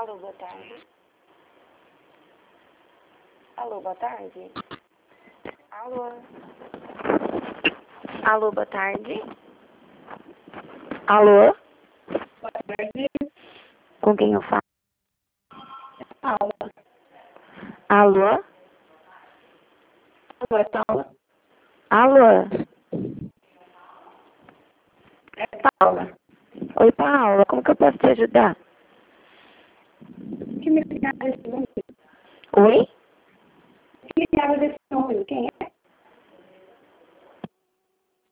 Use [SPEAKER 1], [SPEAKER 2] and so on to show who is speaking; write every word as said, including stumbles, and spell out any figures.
[SPEAKER 1] Alô, boa tarde. Alô, boa tarde. Alô. Alô, boa tarde. Alô.
[SPEAKER 2] Boa tarde.
[SPEAKER 1] Com quem eu falo?
[SPEAKER 2] Paula.
[SPEAKER 1] Alô.
[SPEAKER 2] Alô, é Paula?
[SPEAKER 1] Alô.
[SPEAKER 2] É Paula.
[SPEAKER 1] Oi, Paula. Como que eu posso te ajudar?
[SPEAKER 2] Que me ligaram desse número?
[SPEAKER 1] Oi?
[SPEAKER 2] Que me ligaram desse número? Quem é?